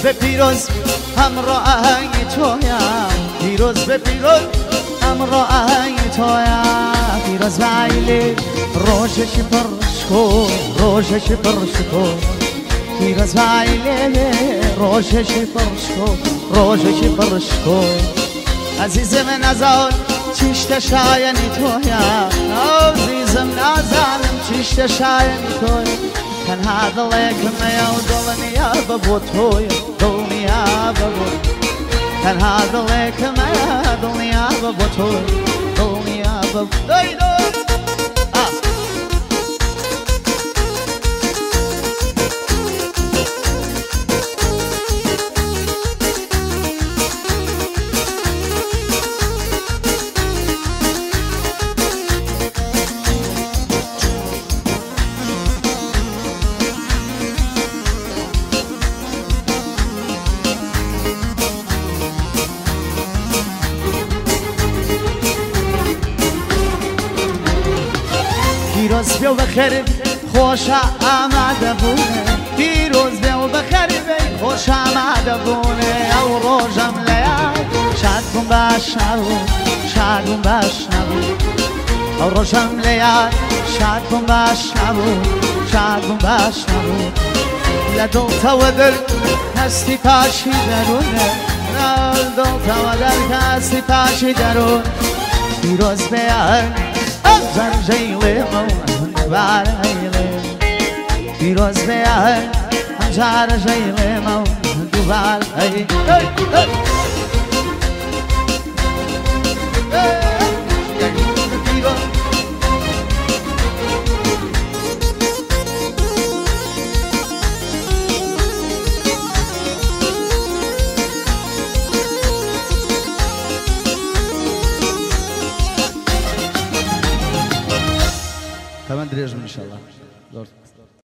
به پیروز همراه تویم، پیروز به پیروز همراه تویم. پیروز ویلی روشش پرش کن، روشش پرش کن. پیروز ویلی روشش پرش کن، روشش پرش کن. عزیزم نزار چشت شایانی تویم، عزیزم نزارم چشت شایانی تویم. تنها دلکم و دلنیا ببو تویم، دلنیا ببو. تنها دلکم و دلنیا ببو تویم، دلنیا ببو. پیروز بیا بخیر خوش آمده بونه، پیروز بیا بخیر خوش آمده بونه. او روزم لیاد شاد کن بشنو، شاد کن بشنو. او روزم لیاد شاد کن بشنو، شاد کن بشنو. لدل تو دل هستی پاشی درونه، لدل تو دل هستی پاشی درون. پیروز بیا زنجیل من بارایله، پیروز بیای زنجیل من دوباره.